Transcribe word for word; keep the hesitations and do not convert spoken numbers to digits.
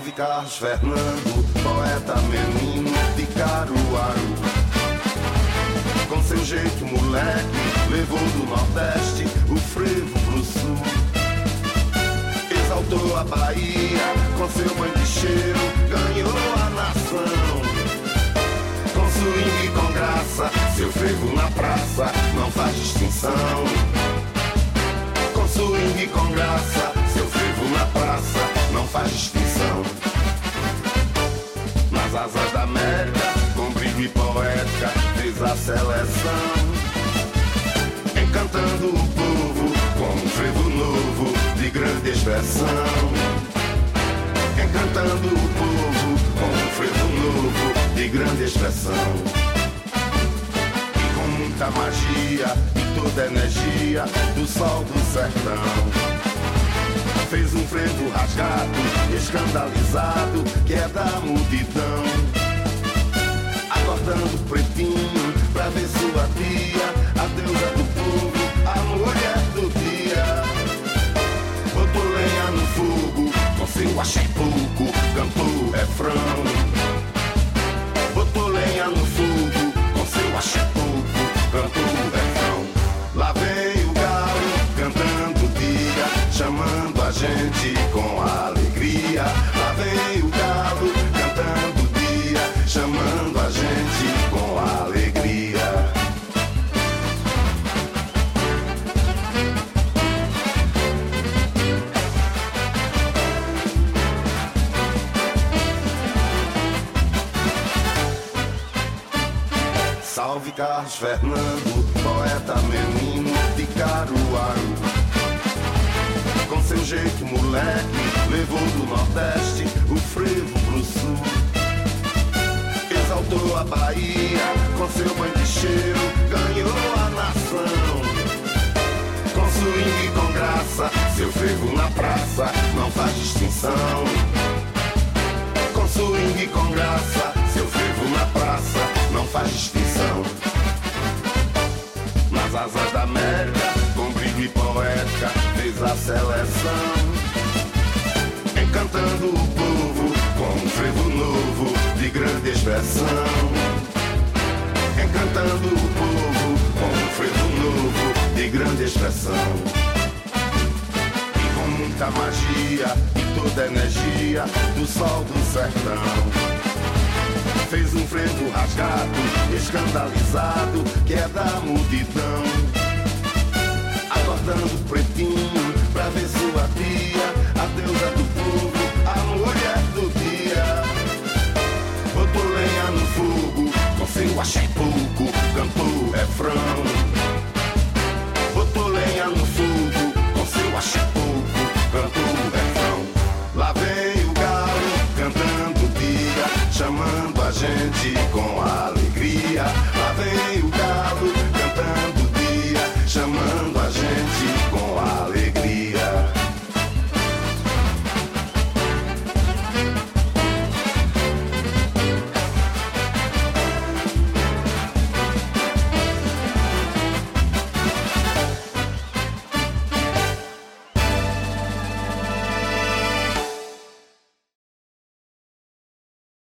Salve Carlos Fernando, poeta menino de Caruaru. Com seu jeito moleque, levou do Nordeste o frevo pro Sul. Exaltou a Bahia, com seu banho de cheiro, ganhou a nação. Com swing e com graça, seu frevo na praça, não faz distinção. Com swing e com graça, seu frevo na praça, não faz distinção. Nas asas da América, com brilho e poética, fez a seleção. Encantando o povo com um frevo novo de grande expressão. Encantando o povo com um frevo novo de grande expressão. E com muita magia e toda energia do sol do sertão. Fez um frevo rasgado, escandalizado, que é da multidão. Acordando o pretinho pra ver sua tia, a deusa do povo, a mulher do dia. Botou lenha no fogo, com seu axé pouco, cantou o refrão. Botou lenha no fogo, com seu axé pouco, cantou o refrão. Lá vem o galo, cantando o dia, chamando a gente com alegria. Lá vem o galo, cantando o dia, chamando a gente com alegria. Salve Carlos Fernando, poeta menino de Caruaru. Com seu jeito moleque, levou do Nordeste o frevo pro Sul. Exaltou a Bahia, com seu banho de cheiro, ganhou a nação. Com swing e com graça, seu frevo na praça, não faz distinção. Com swing e com graça, seu frevo na praça, não faz distinção. Nas asas da América, com brilho e poética, fez a seleção. Encantando o povo com um frevo novo de grande expressão. Encantando o povo com um frevo novo de grande expressão. E com muita magia e toda energia do sol do sertão. Fez um frevo rasgado, escandalizado, que é da multidão. Acordando o pretinho pra ver sua tia, a deusa do povo, a mulher do dia. Botou lenha no fogo, com seu axé pouco, cantou o refrão. Botou lenha no fogo, com seu axé pouco, cantou o refrão. Lá vem o galo, cantando o dia, chamando a gente com alegria. Lá vem o galo, cantando o dia, chamando a gente